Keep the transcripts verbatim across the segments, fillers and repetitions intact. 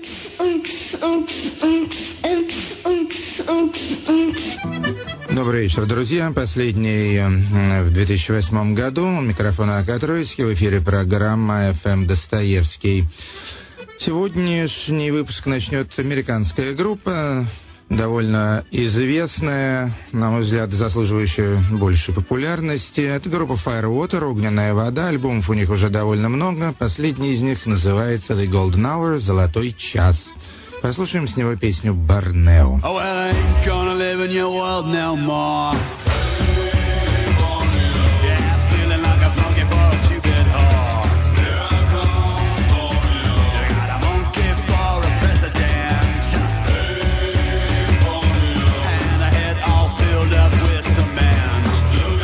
Добрый вечер, друзья. Последний в две тысячи восьмом году. Микрофон Акатроицкий. В эфире программа эф эм Достоевский. Сегодняшний выпуск начнет американская группа, довольно известная, на мой взгляд, заслуживающая большей популярности. Это группа Firewater, «Огненная вода». Альбомов у них уже довольно много. Последний из них называется The Golden Hour, «Золотой час». Послушаем с него песню «Борнео». Oh, well, I ain't gonna live in your world no more. Yeah, feeling like a flunky for a two-bit whore. You got a monkey for a president, and a head all filled up with cement. So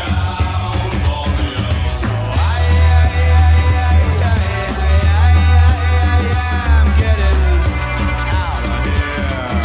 I, I, I, I, I, I, I, I'm getting out of here.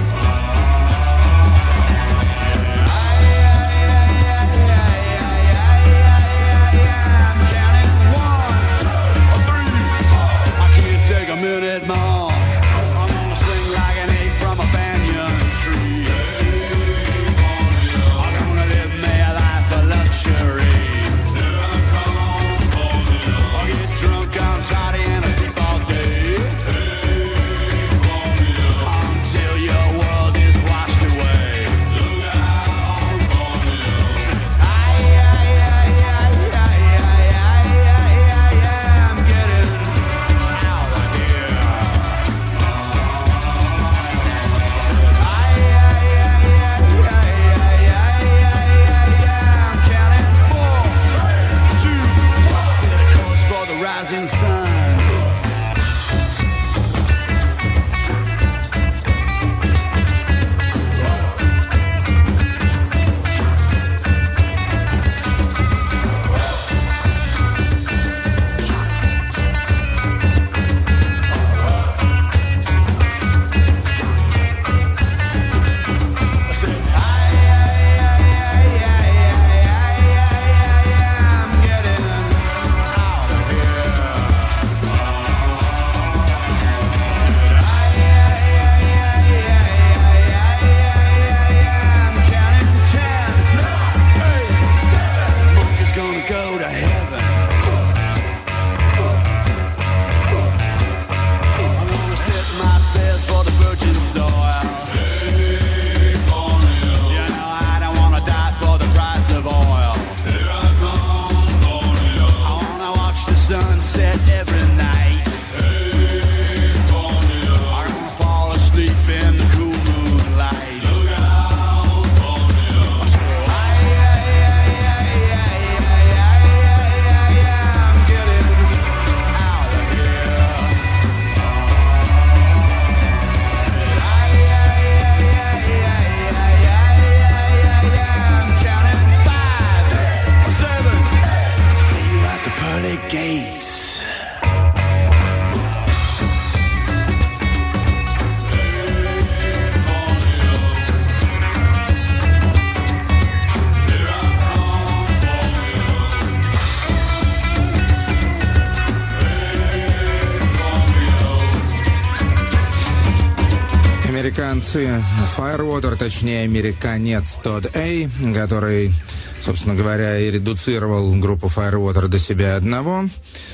Американцы Firewater, точнее американец Тодд Эй, который, собственно говоря, и редуцировал группу Firewater до себя одного.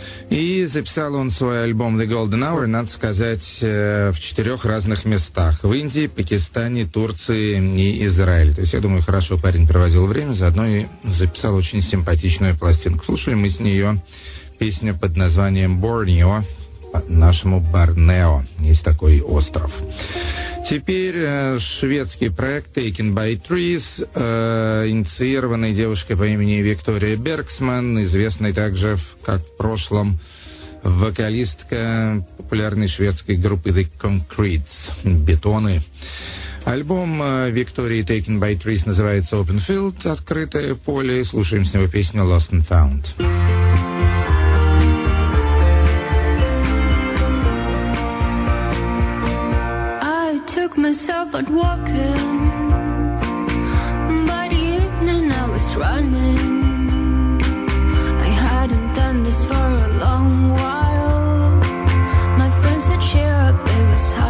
И записал он свой альбом The Golden Hour, надо сказать, в четырех разных местах. В Индии, Пакистане, Турции и Израиле. То есть, я думаю, хорошо парень проводил время, заодно и записал очень симпатичную пластинку. Слушали мы с нее песню под названием «Борнео», нашему Борнео. Есть такой остров. Теперь э, шведский проект Taken by Trees, э, инициированный девушкой по имени Виктория Бергсман, известной также как в прошлом вокалистка популярной шведской группы The Concretes, Бетоны. Альбом э, Виктории Taken by Trees называется Open Field, открытое поле. Слушаем с него песню Lost and Found. Myself out walking, by the evening I was running. I hadn't done this for a long while. My friends said cheer up, it was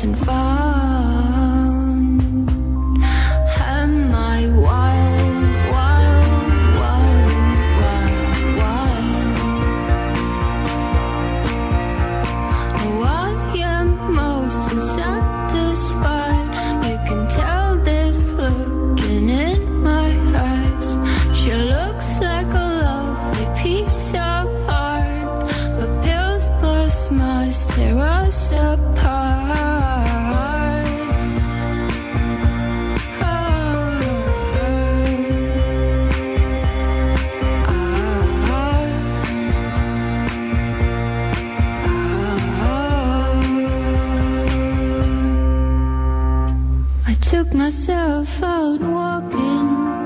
lost and found. Am I wild, wild, wild, wild, wild? Oh, I am most unsatisfied. You can tell this looking in my eyes. She looks like a lovely piece of art, but pills plus must tear us apart. Oh, I took myself out walking.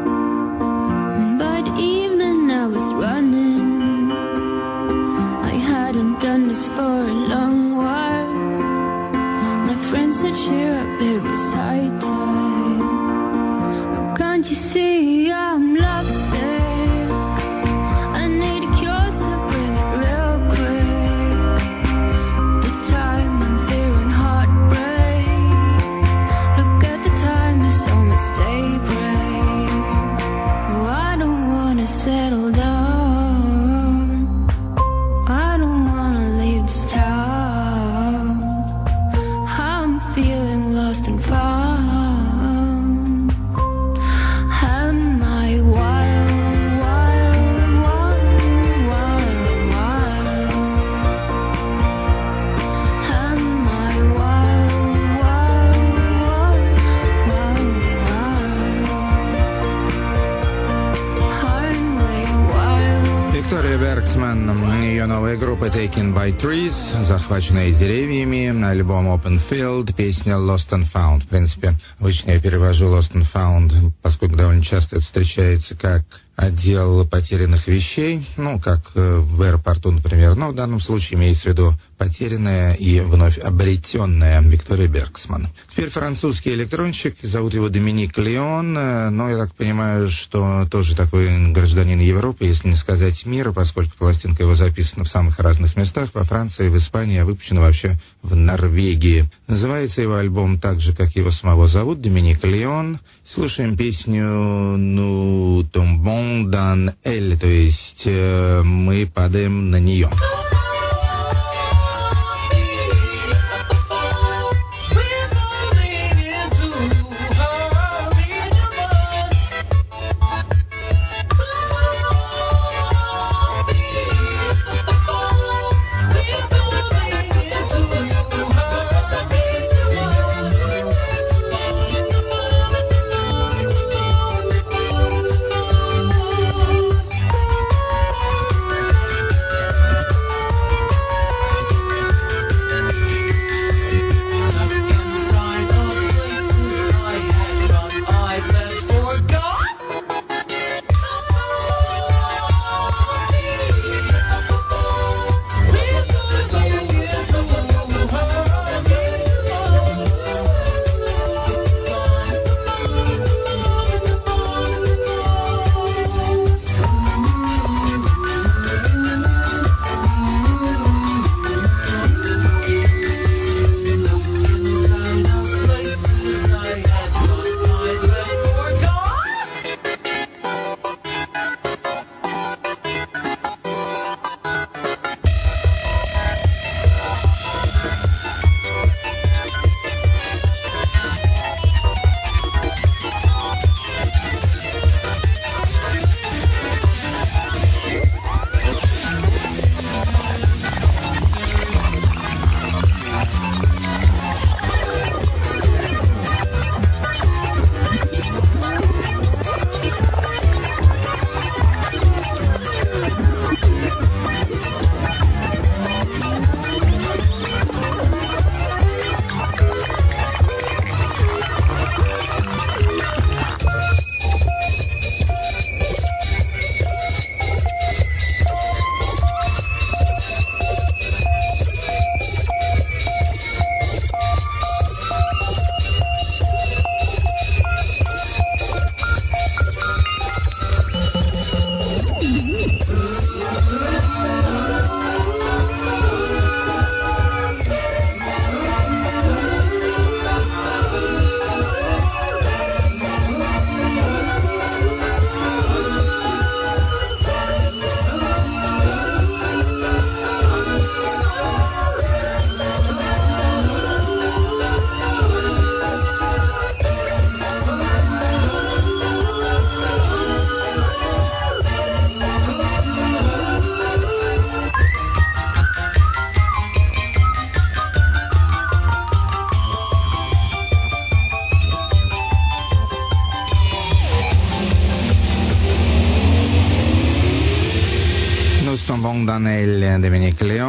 By the evening I was running. I hadn't done this for a long while. My friends said cheer up, it was high time. Oh, can't you see I'm lovesick? I need a cure, so bring it real quick. This time I'm fearing heartbreak. Look at the time, it's almost daybreak. Oh, I don't wanna settle down. I don't wanna leave this town. I'm feeling lost and found. Am I wild, wild, wild, wild, wild? Am I wild, wild, wild, wild, wild? Aren't we wild? Виктория Бергсман, ее новая группа Taken by Trees, захваченные деревьями, альбом Open Field, песня Lost and Found. В принципе, обычно я перевожу Lost and Found, поскольку довольно часто это встречается как отдел потерянных вещей, ну, как э, в аэропорту, например. Но в данном случае имеется в виду потерянная и вновь обретенная Виктория Бергсман. Теперь французский электронщик, зовут его Доминик Леон, э, но я так понимаю, что тоже такой гражданин Европы, если не сказать мира, поскольку пластинка его записана в самых разных местах, во Франции, в Испании, а выпущена вообще в Норвегии. Называется его альбом так же, как его самого зовут, Доминик Леон. Слушаем песню «Ну, tombons dans elle», то есть э, мы падаем на нее. Oh,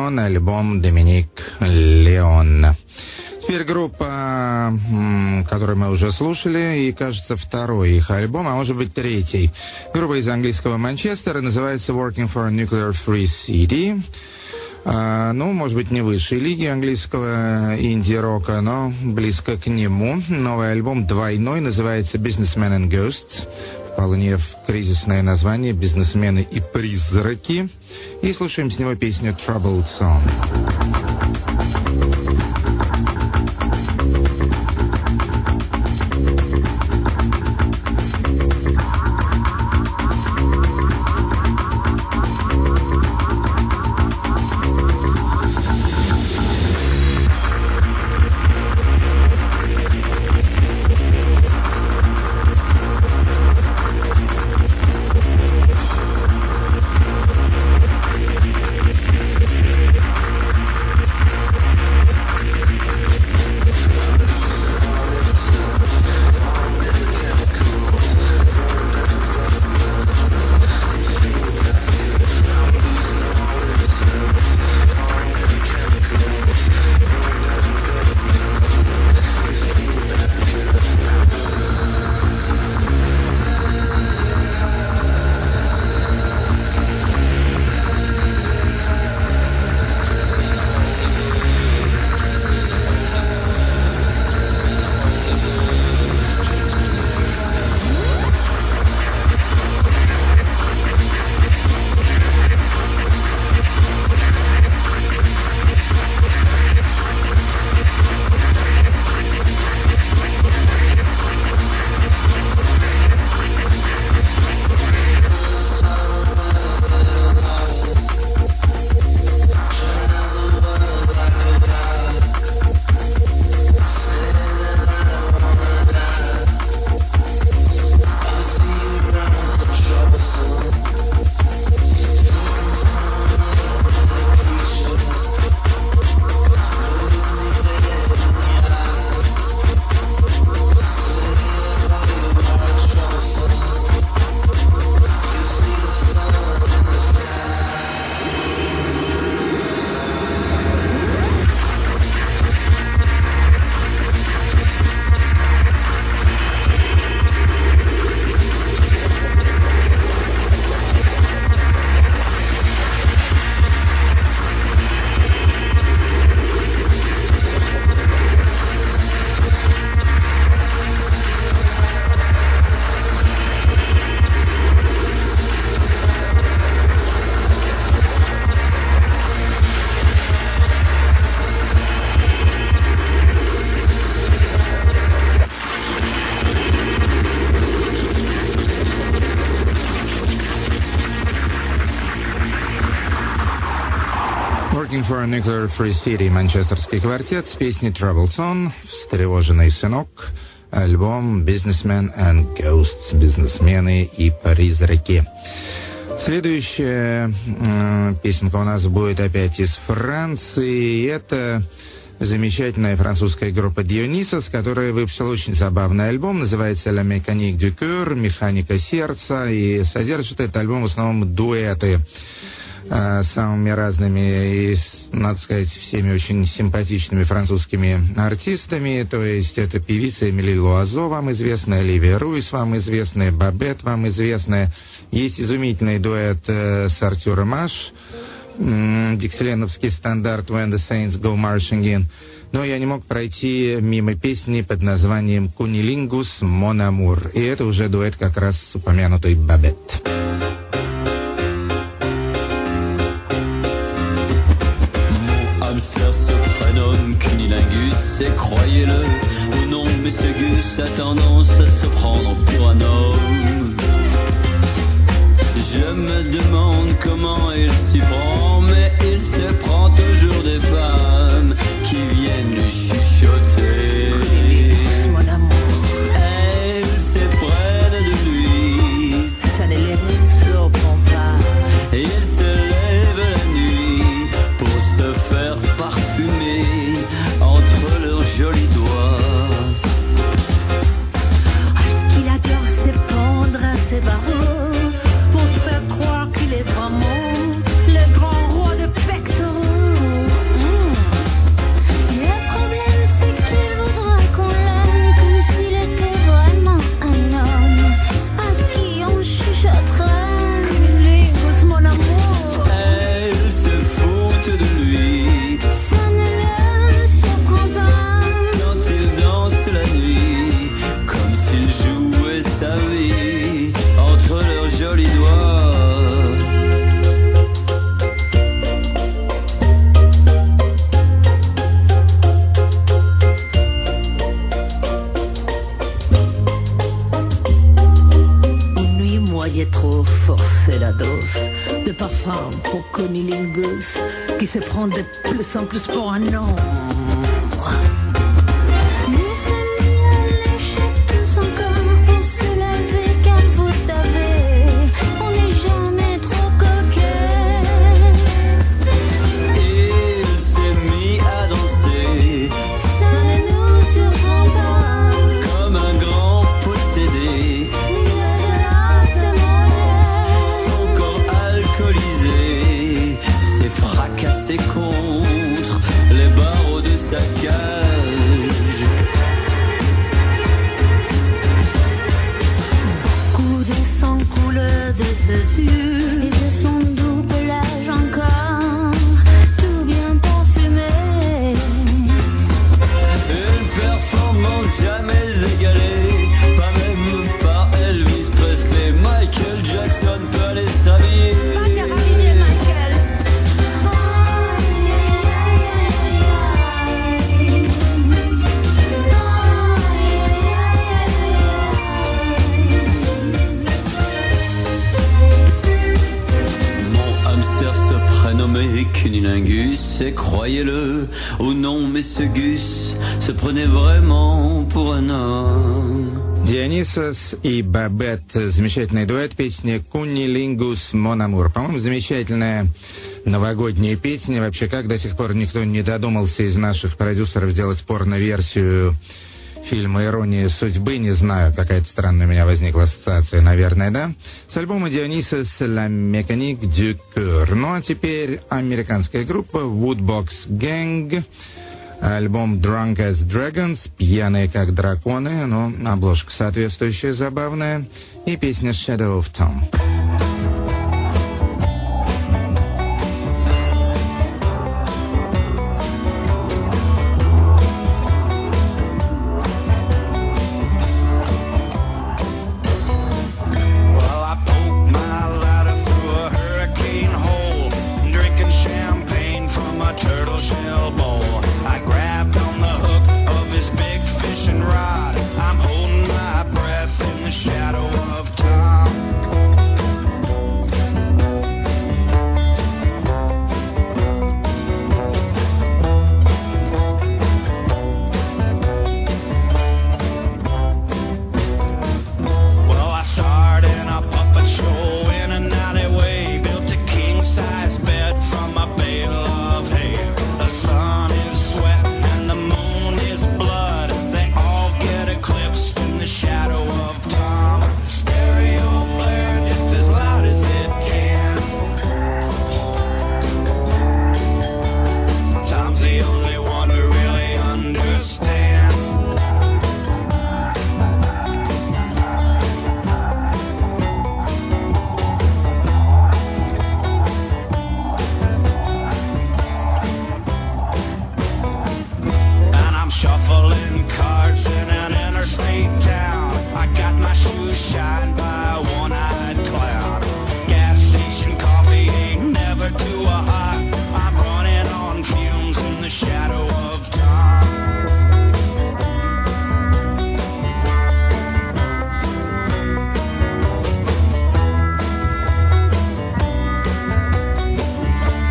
Леон, альбом Доминик Леон. Теперь группа, которую мы уже слушали, и, кажется, второй их альбом, а может быть третий. Группа из английского Манчестера, называется Working for a Nuclear Free City. А, ну, может быть, не высшей лиги английского инди-рока, но близко к нему. Новый альбом двойной, называется Businessmen and Ghosts. Вполне кризисное название «Бизнесмены и призраки». И слушаем с него песню «Troubled Song». For a Nuclear Free City, манчестерский квартет с песней Troubled Song, встревоженный сынок, альбом Businessmen and Ghosts, бизнесмены и призраки. Следующая э, песенка у нас будет опять из Франции. Это замечательная французская группа Dionysos, которая выпустила очень забавный альбом, называется La Mécanique du Cœur, механика сердца, и содержит этот альбом в основном дуэты с самыми разными и, надо сказать, всеми очень симпатичными французскими артистами. То есть это певица Эмили Луазо, вам известная, Оливия Руис, вам известная, Бабет, вам известная. Есть изумительный дуэт э, с Артуром Маш, м- диксиленовский стандарт «When the Saints Go Marching In». Но я не мог пройти мимо песни под названием «Кунилингус Mon Amour». И это уже дуэт как раз с упомянутой Бабет. Et croyez-le ou non, mais ce Gus a tendance à se prendre pour un homme. Je me demande comment il s'y prend, mais il se prend toujours des femmes qui viennent lui chuchoter. Mon amour, Elle s'est près de lui, ça ne les surprend pas. et il se lève la nuit pour se faire parfumer entre leurs jolis doigts. Est-ce qu'il adore se pendre à ses barreaux pour faire croire qu'il est vraiment le grand roi de pectoraux? pour Cunnilingus, qui se prend de plus en plus pour un homme. Nous sommes mis à l'échec tous encore pour se laver, car vous savez, on n'est jamais trop coquet. Et il s'est mis à danser Ça ne nous surprend pas, comme un grand possédé. milieu de la semaine. Son corps alcoolisé s'est fracassé contre les barreaux de sa cage. Coup de sang coule de ses yeux et de son doux pelage encore, tout bien parfumé. Une performance jamais égalée, pas même par Elvis Presley. Michael Jackson peut aller s'habiller. Mon hamster se prénommait Cunnilingus, et croyez-le ou non, mais ce Gus se prenait vraiment pour un homme. Дионисос и Бабет. Замечательный дуэт. Песня «Куннилингус Мон Амур». По-моему, замечательная новогодняя песня. Вообще, как до сих пор никто не додумался из наших продюсеров сделать порно-версию фильма «Ирония судьбы». Не знаю, какая-то странная у меня возникла ассоциация, наверное, да? С альбома «Дионисос La Mécanique du Cœur». Ну, а теперь американская группа Woodbox Gang. Альбом Drunk as Dragons, пьяные как драконы, но обложка соответствующая, забавная, и песня Shadow of Tom. Well, I poked my ladder through a hurricane hole, drinking champagne from a turtle shell bowl. I grabbed on the hook of his big fishing rod. I'm holding my breath in the shadow of Tom. Well, I starred in a puppet show in an alleyway, built a king-size bed from a bale of hay. The sun is sweat and the moon is blood. They all get eclipsed in the shadow of Tom. Stereo blare just as loud as it can. Tom's the only one who really understands. And I'm shuffling cards in an interstate town. I got my shoes shined by a one-eyed clown. Gas station coffee ain't never too hot. I'm running on fumes in the shadow of Tom.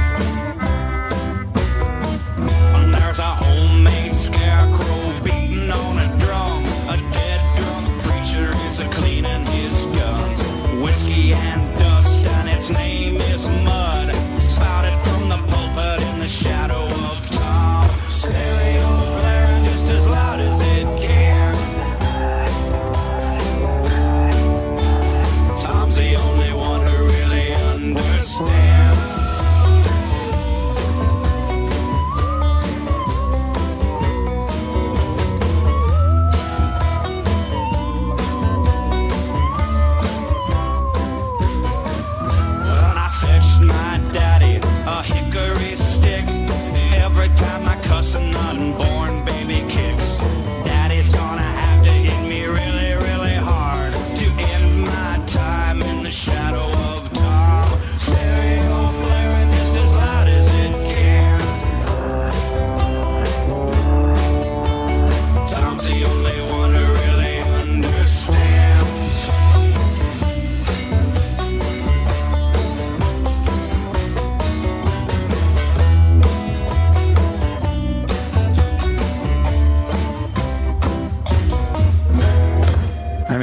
And there's a homemade scarecrow beating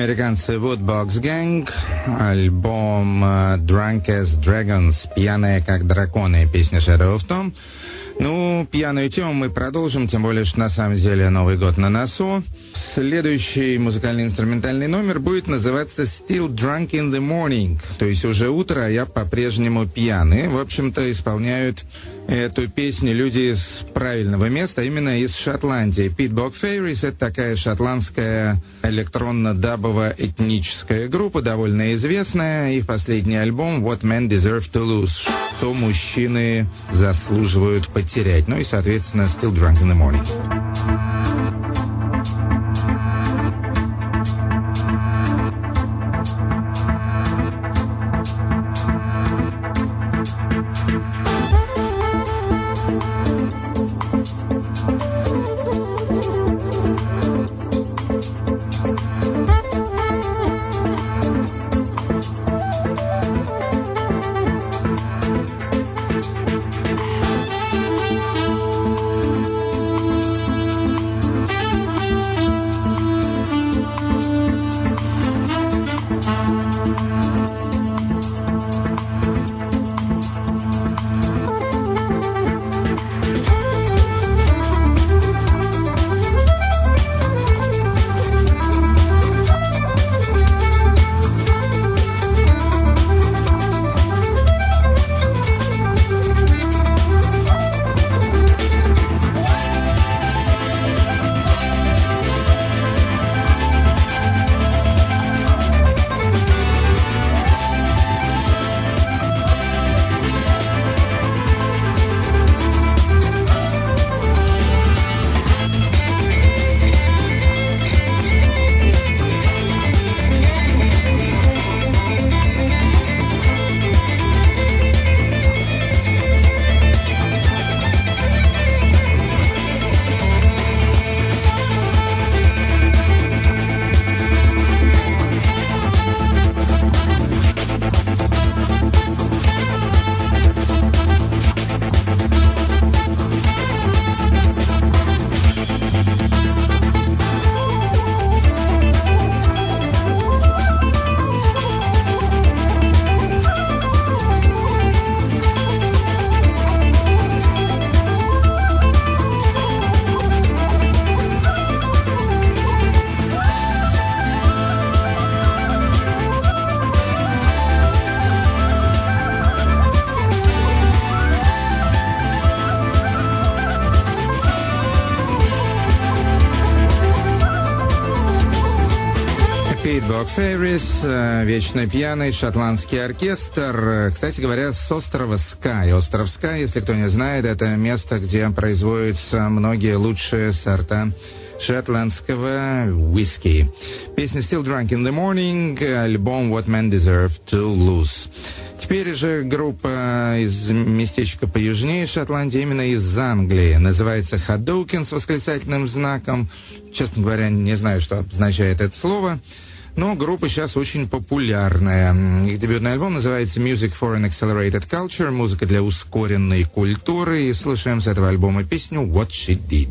американцы Woodbox Gang, альбом Drunk as Dragons, пьяные как драконы, песня Shadow of Tom. Ну, пьяную тему мы продолжим, тем более, что на самом деле Новый год на носу. Следующий музыкальный инструментальный номер будет называться Still Drunk in the Morning, то есть уже утро, а я по-прежнему пьяный. В общем-то, исполняют эту песню люди из правильного места, именно из Шотландии. Pitbox Fairies — это такая шотландская электронно-дабовая этническая группа, довольно известная. Их последний альбом What Men Deserve to Lose, что мужчины заслуживают потерять. Ну и, соответственно, Still Drunk in the Morning. Fairies, вечно пьяный шотландский оркестр. Кстати говоря, с острова Скай. Остров Скай, если кто не знает, это место, где производятся многие лучшие сорта шотландского виски. Песня Still Drunk in the Morning, альбом What Men Deserve to Lose. Теперь же группа из местечка поюжнее Шотландии, именно из Англии. Называется Hadouken с восклицательным знаком. Честно говоря, не знаю, что означает это слово. Но группа сейчас очень популярная. Их дебютный альбом называется Music for an Accelerated Culture, музыка для ускоренной культуры. И слушаем с этого альбома песню What She Did.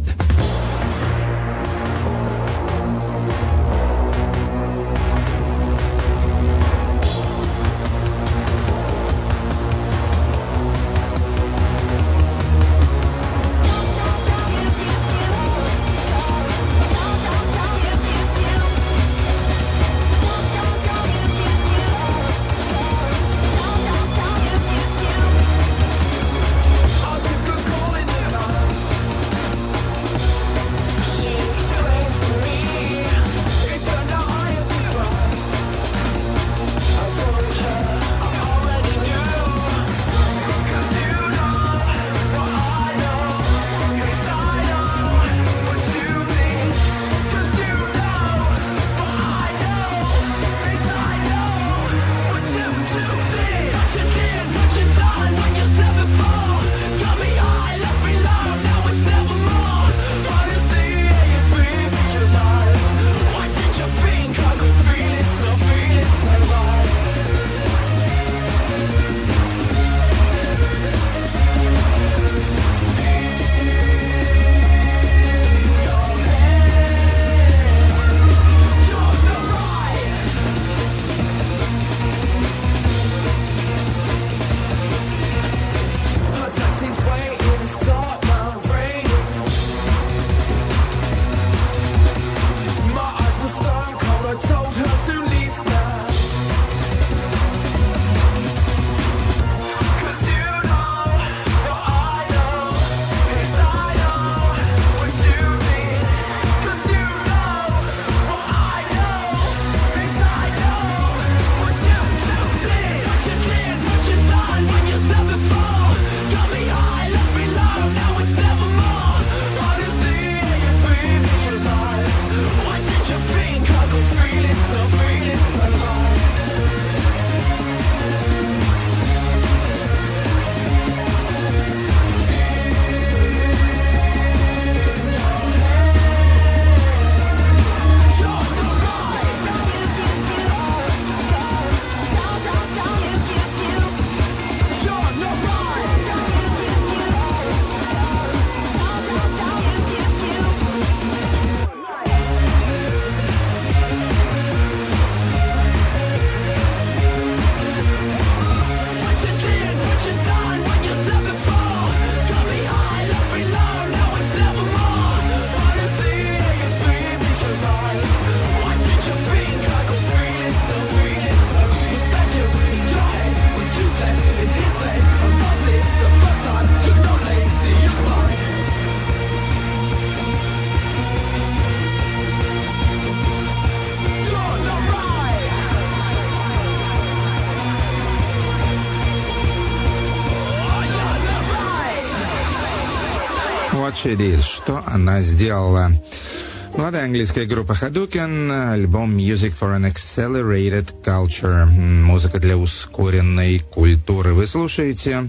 Tragedy, что она сделала. Молодая английская группа Hadouken, альбом Music for an Accelerated Culture, музыка для ускоренной культуры. Вы слушаете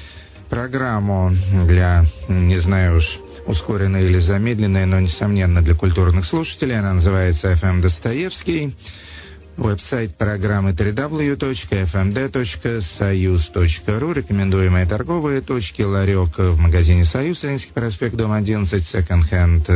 программу для, не знаю уж, ускоренной или замедленной, но, несомненно, для культурных слушателей. Она называется эф эм Достоевский. Веб-сайт программы дабл ю дабл ю дабл ю точка эф эм дэ точка союз точка ру. Рекомендуемые торговые точки. Ларек в магазине «Союз», Ленинский проспект, дом одиннадцать. Секонд-хенд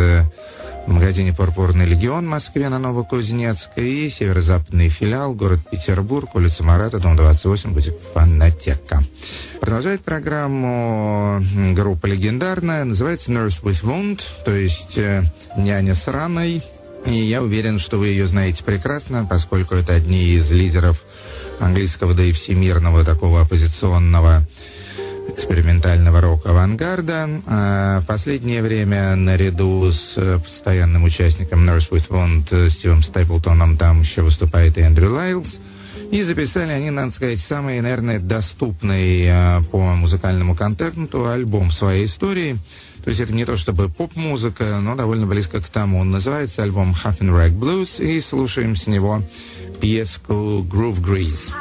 в магазине «Пурпурный легион» в Москве на Новокузнецкой. И северо-западный филиал, город Петербург, улица Марата, дом двадцать восемь, будет фонотека. Продолжает программу группа легендарная. Называется «Nurse with Wound», то есть «Няня с раной». И я уверен, что вы ее знаете прекрасно, поскольку это одни из лидеров английского, да и всемирного такого оппозиционного экспериментального рок-авангарда. А в последнее время наряду с постоянным участником Nurse with Wound Стивом Стейплтоном там еще выступает и Эндрю Лайлс. И записали они, надо сказать, самый, наверное, доступный а, по музыкальному контенту альбом своей истории. То есть это не то чтобы поп-музыка, но довольно близко к тому. Он называется альбом Huffin' Rag Blues, и слушаем с него пьеску Groove Grease.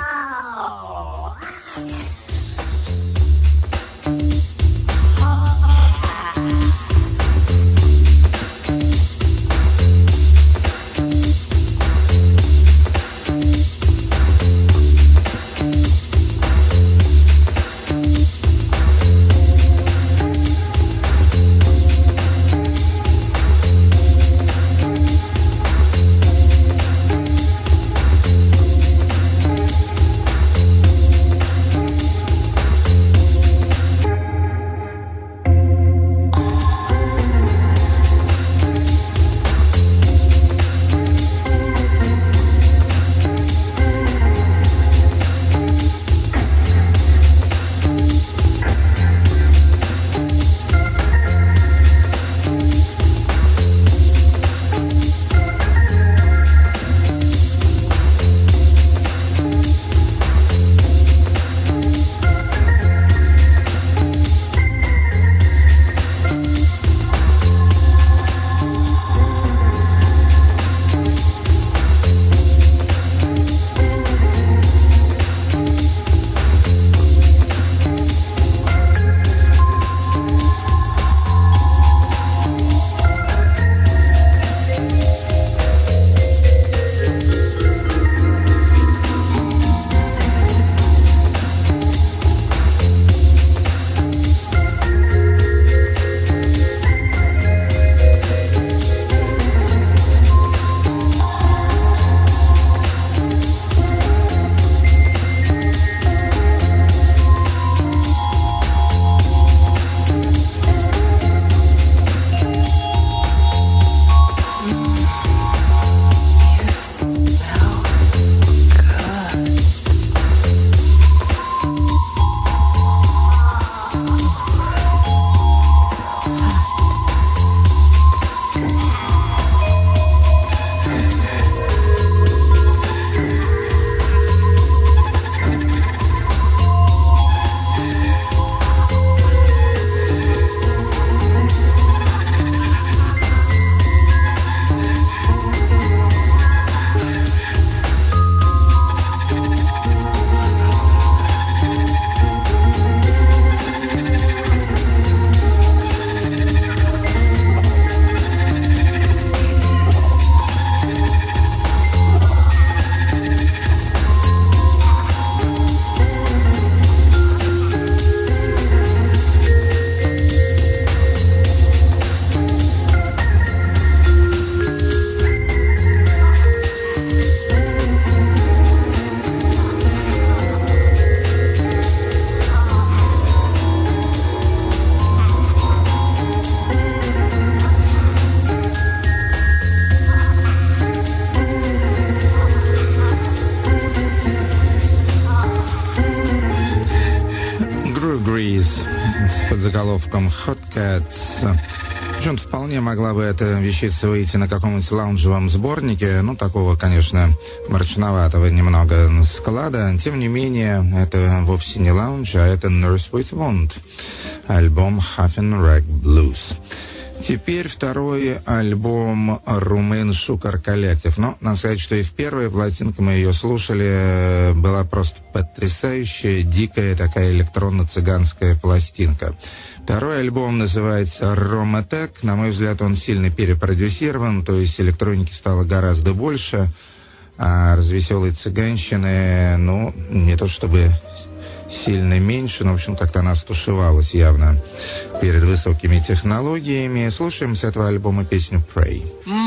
с подзаголовком Hot Cats. Причем вполне могла бы эта вещица выйти на каком-нибудь лаунжевом сборнике, ну, такого, конечно, мрачноватого немного склада. Тем не менее, это вовсе не лаунж, а это Nurse with Wound, альбом Huffin' Rag Blues. Теперь второй альбом румын Шукар Коллектив. Но надо сказать, что их первая пластинка, мы ее слушали, была просто потрясающая, дикая такая электронно-цыганская пластинка. Второй альбом называется «Ромотек». На мой взгляд, он сильно перепродюсирован, то есть электроники стало гораздо больше, а развеселой цыганщины, ну, не то чтобы сильно меньше, но, в общем, как-то она стушевалась явно перед высокими технологиями. Слушаем с этого альбома песню «Pray».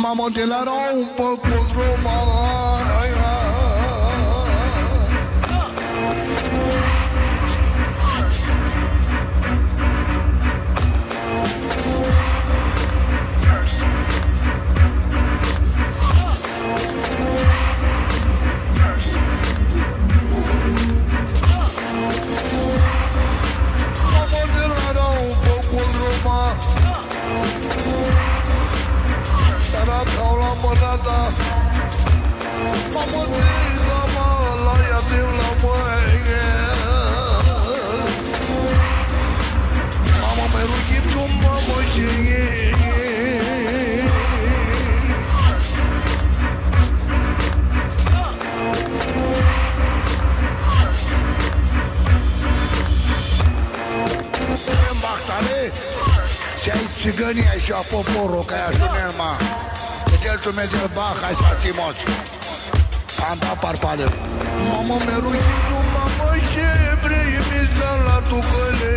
Țigănia și a poporul, că ea șuner, ma. Că el tu merge bach, hai să țimoți. Am dat parpale. Mamă, meruitu, mamă, și ebrei, mi-ți la tu căle.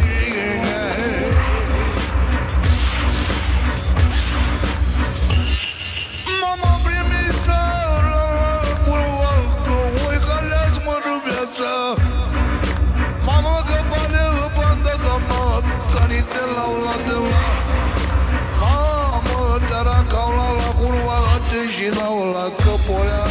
Mama, primi-ți la curva, că oi căleați mă rubeața. Mama, că pale bandă, doamna, care te lau la de la. Tara caula la curva și dau la căpoia.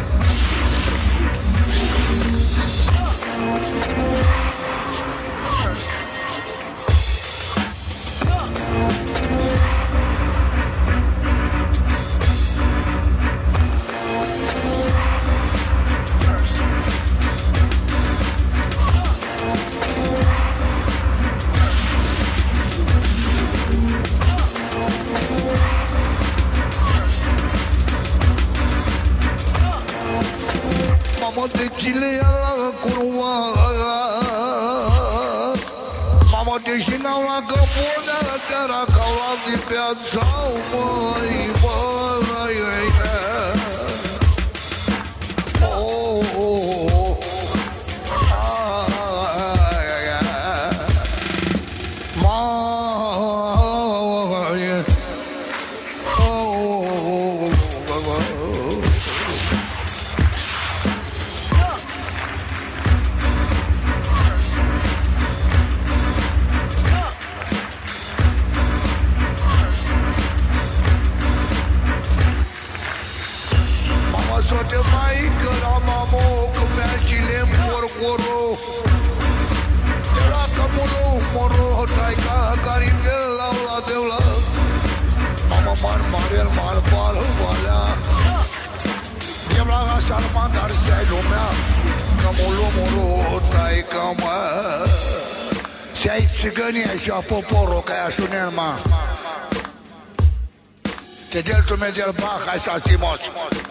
Mamă, de cine la curva. Mamă, de cine la căpuna, tara caula de piața, măi, măi, măi. Oh, oh, oh. Dar se-ai lumea, că mulumuru taică, mă. Se-ai țigănia și a poporul, că ea șunel, mă. Te del tu medel bach, hai să țimoți.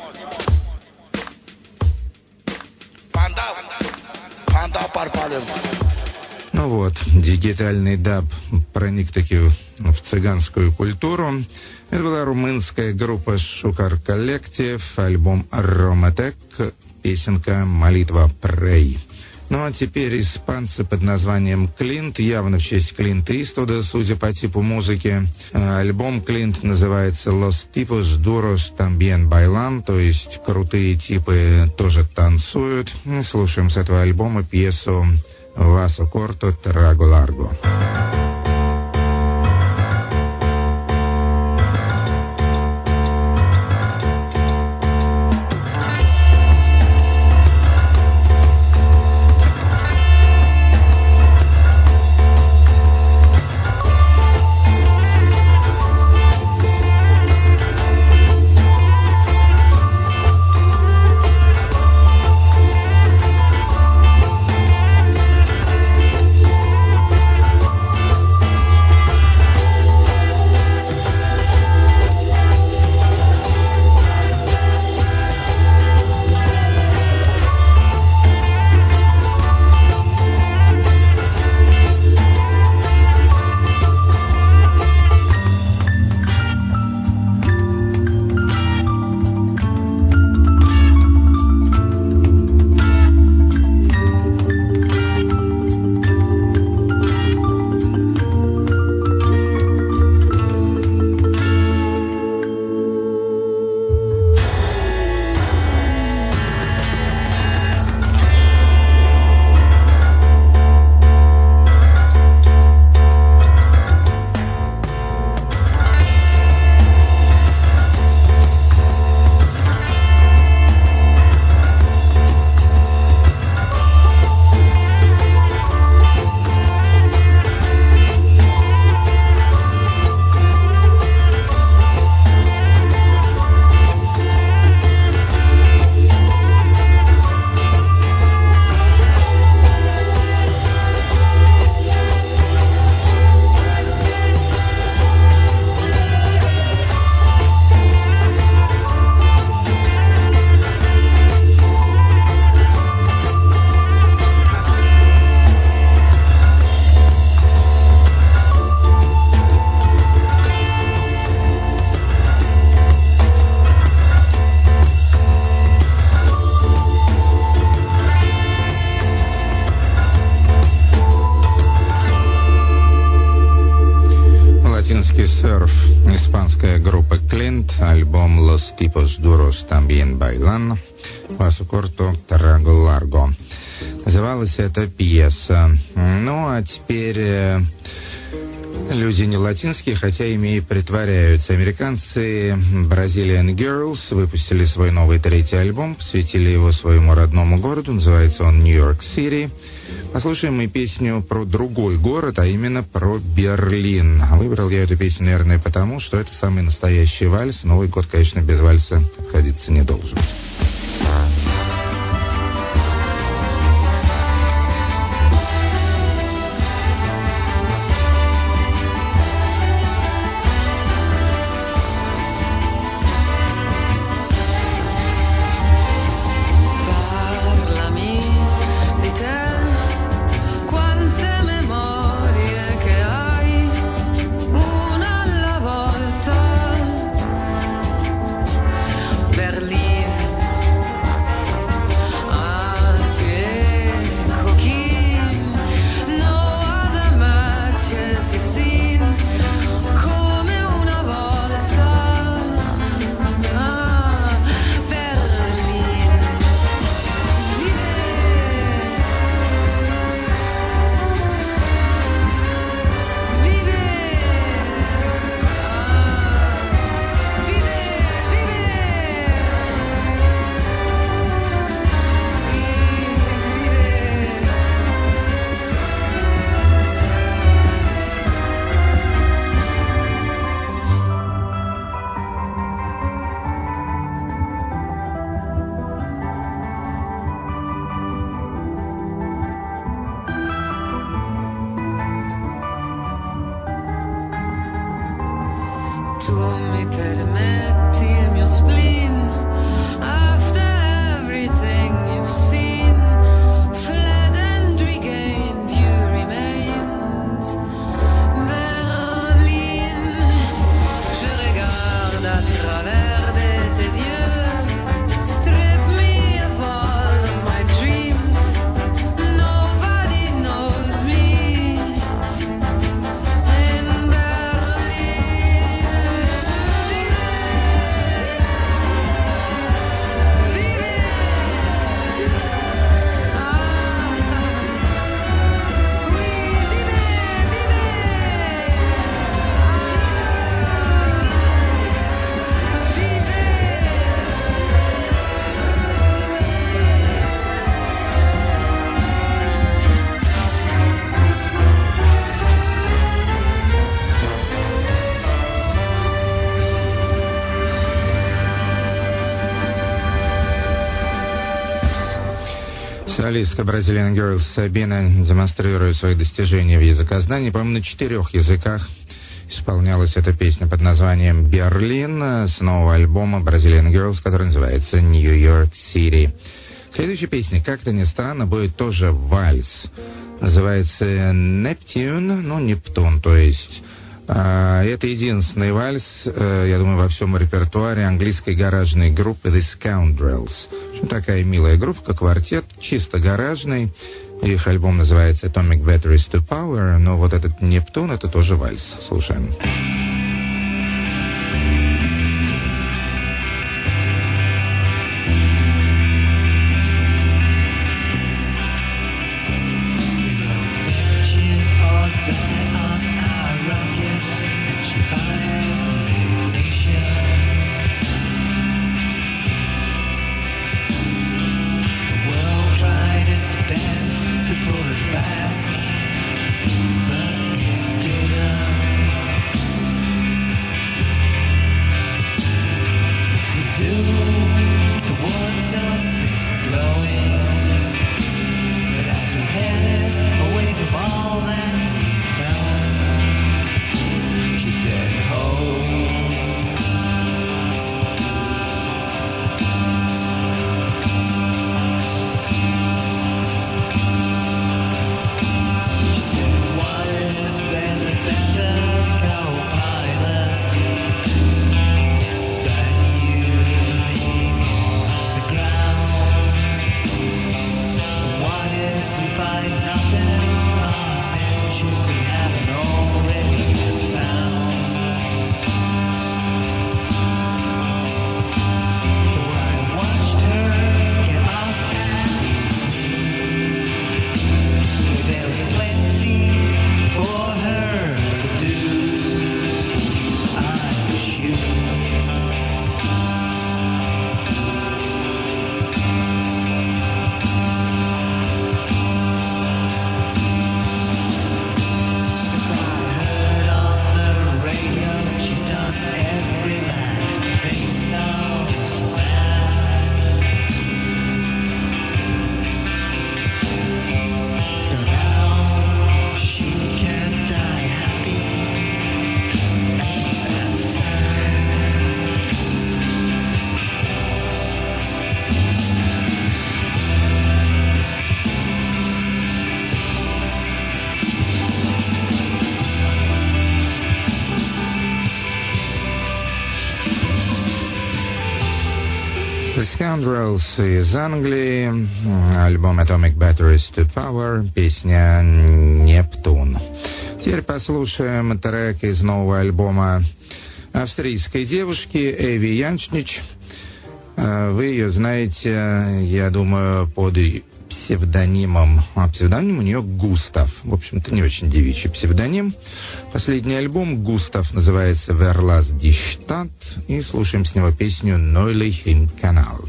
Панда, панда парпалем. Ну вот, дигитальный даб проник таки в цыганскую культуру. Это была румынская группа Шукар Коллектив, альбом «Ромотек», песенка «Молитва Pray». Ну а теперь испанцы под названием «Клинт», явно в честь Клинта Иствуда, судя по типу музыки. Альбом «Клинт» называется «Los tipos duros también bailan», то есть «Крутые типы тоже танцуют». Слушаем с этого альбома пьесу «Vaso corto, trago largo». Los duros también bailan, paso corto, trago largo. Называлась эта пьеса. Ну, а теперь люди не латинские, хотя ими и притворяются. Американцы Brazilian Girls выпустили свой новый третий альбом, посвятили его своему родному городу, называется он Нью-Йорк Сити. Послушаем мы песню про другой город, а именно про Берлин. Выбрал я эту песню, наверное, потому, что это самый настоящий вальс. Новый год, конечно, без вальса обходиться не должен. Солистка Brazilian Girls Сабина демонстрирует свои достижения в языкознании. По-моему, на четырех языках исполнялась эта песня под названием «Берлин» с нового альбома Brazilian Girls, который называется «Нью-Йорк Сити». Следующая песня, как-то ни странно, будет тоже вальс. Называется «Нептун», ну, «Нептун», то есть... Это единственный вальс, я думаю, во всем репертуаре английской гаражной группы The Scoundrels. Такая милая группа, квартет, чисто гаражный. Их альбом называется Atomic Batteries to Power, но вот этот «Нептун» — это тоже вальс. Слушаем. Back, but it didn't. The Scoundrels из Англии, альбом Atomic Batteries to Power, песня «Нептун». Теперь послушаем трек из нового альбома австрийской девушки Эви Янчнич. Вы ее знаете, я думаю, под псевдонимом, а псевдоним у нее Густав. В общем-то, не очень девичий псевдоним. Последний альбом Густав называется «Verlass die Stadt», и слушаем с него песню «Neulich im Kanal».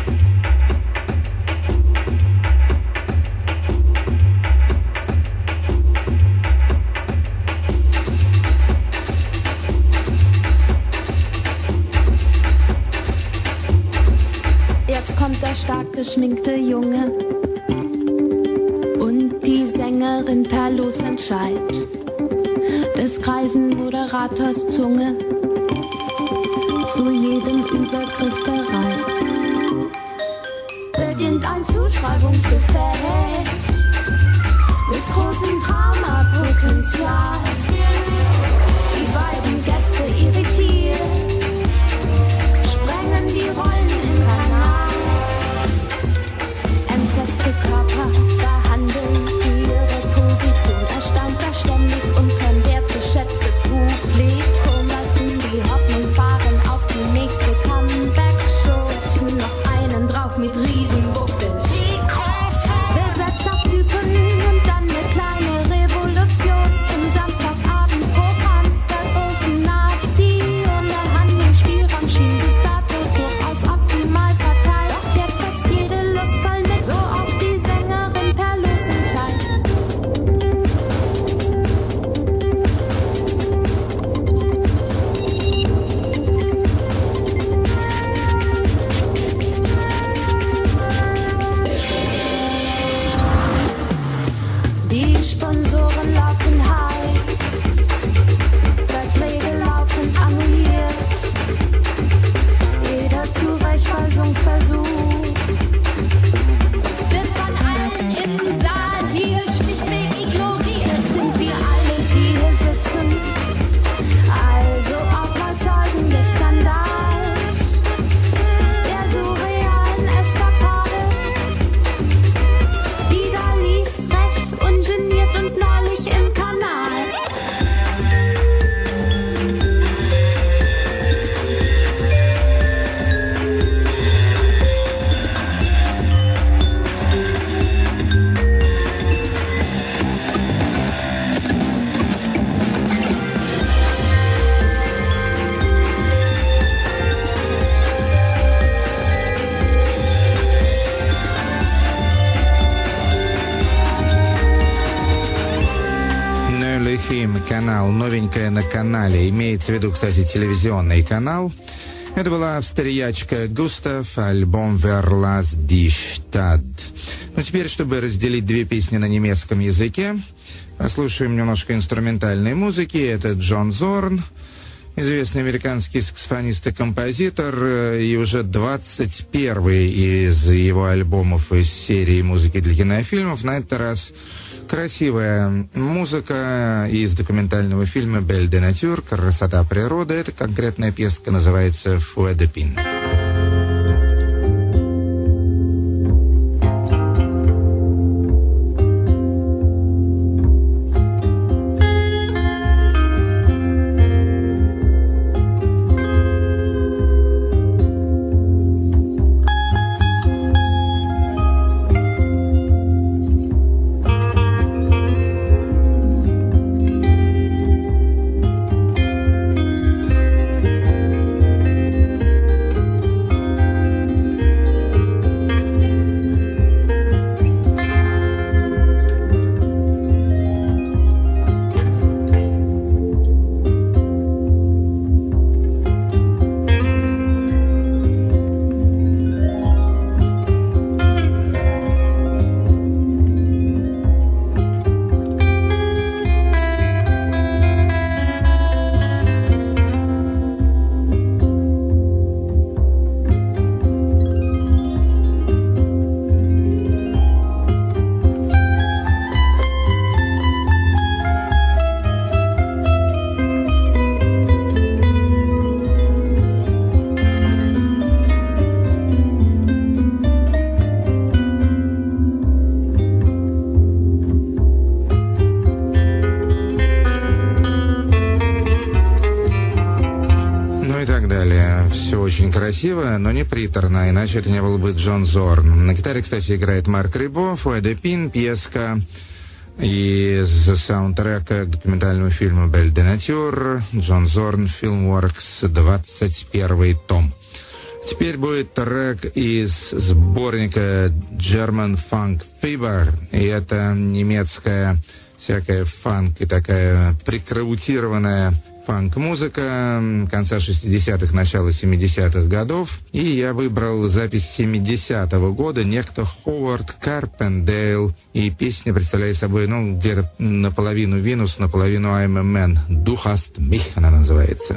Jetzt kommt der stark geschminkte Junge und die Sängerin per Losentscheid des greisen Moderators Zunge zu jedem Übergriff bereit. Beginnt ein Zuschreibungsgefecht mit großem Dramapotenzial. Die beiden Gäste irritiert sprengen die Rollen im Kanal. Entsetzte Körper behandeln ihre Position. Erstaunter ständig und wertgeschätzte Publikum lassen die Hoffnung fahren auf die nächste Comeback-Show. Noch einen drauf mit Riesenbuckeln. Wer setzt auf Typen und dann eine kleine Revolution im Samstagabendprogramm der großen Nation. Der Handlungsspielraum schien bis dato durchaus optimal verteilt. Doch jetzt ist jede Luft voll mit so auf die Sängerin per Losentscheid. Die Sponsoren laufen heiß, Verträge laufen annulliert. Jeder Zurechtweisungsversuch wird von allen im Saal hier schlichtweg ignoriert. Sind wir alle, die hier sitzen, also auch mal Zeugen des Skandals, der surrealen Eskapade, die da lief, recht ungeniert und neulich im Kanal. Neulich канал, новенькая на канале. Имеется в виду, кстати, телевизионный канал. Это была австриячка Густав, альбом «Verlass die Stadt». Ну, теперь, чтобы разделить две песни на немецком языке, послушаем немножко инструментальной музыки. Это Джон Зорн, известный американский саксофонист и композитор, и уже двадцать первый из его альбомов из серии музыки для кинофильмов. На этот раз красивая музыка из документального фильма «Belle de Nature», «Красота природы». Эта конкретная песня называется «Fouet de Pin». красиво, но не приторно, иначе это не был бы Джон Зорн. На гитаре, кстати, играет Марк Рибо, Фуэ де Пин, пьеска из саундтрека к документальному фильму «Бель де Натюр», Джон Зорн, Filmworks, двадцать первый том. Теперь будет трек из сборника German Funk Fever, и это немецкая всякая фанк и такая прикраутированная фанк-музыка конца шестидесятых, начала семидесятых годов. И я выбрал запись семидесятого года, некто Ховард Карпендейл. И песня представляет собой, ну, где-то наполовину Винус, наполовину I'm a Man. Du hast mich она называется.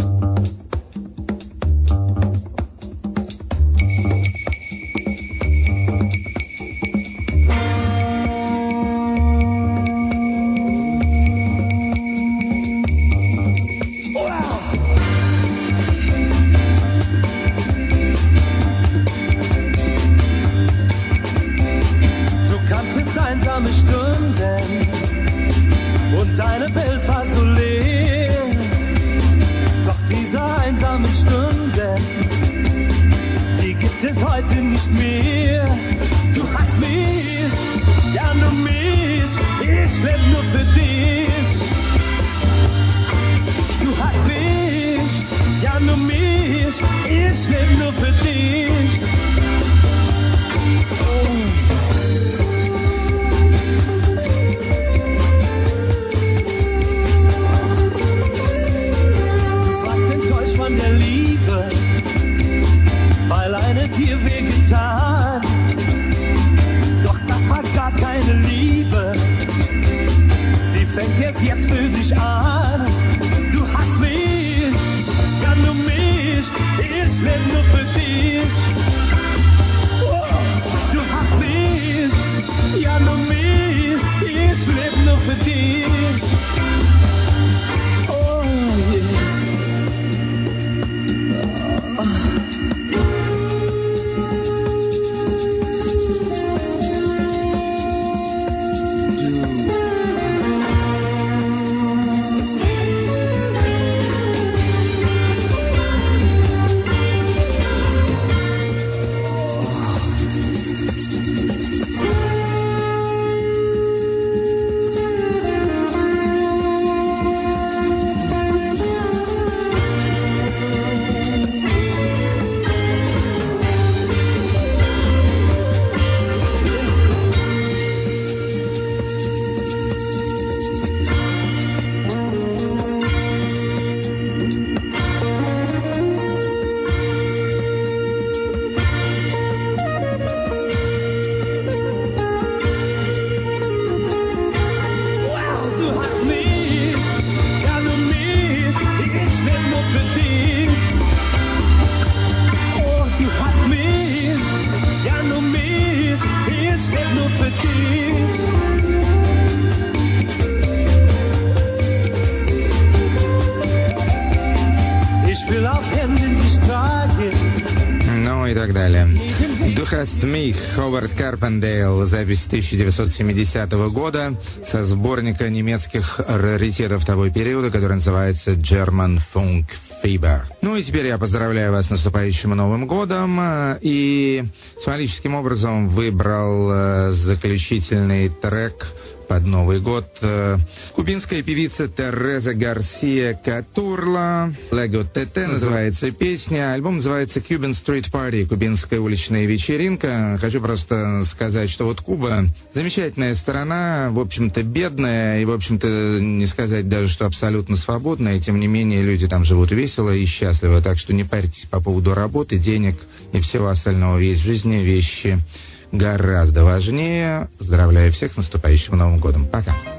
Ховард Карпендейл, запись тысяча девятьсот семидесятого года со сборника немецких раритетов того периода, который называется German Funk Fever. Ну и теперь я поздравляю вас с наступающим Новым годом и символическим образом выбрал заключительный трек под Новый год. Кубинская певица Тереза Гарсия Катурла, Лего ТТ называется песня. Альбом называется Cuban Street Party, кубинская уличная вечеринка. Хочу просто сказать, что вот Куба замечательная страна, в общем-то бедная и, в общем-то, не сказать даже, что абсолютно свободная, и тем не менее люди там живут весело и счастливо. Так что не парьтесь по поводу работы, денег и всего остального. Есть в жизни вещи гораздо важнее. Поздравляю всех с наступающим Новым годом. Пока.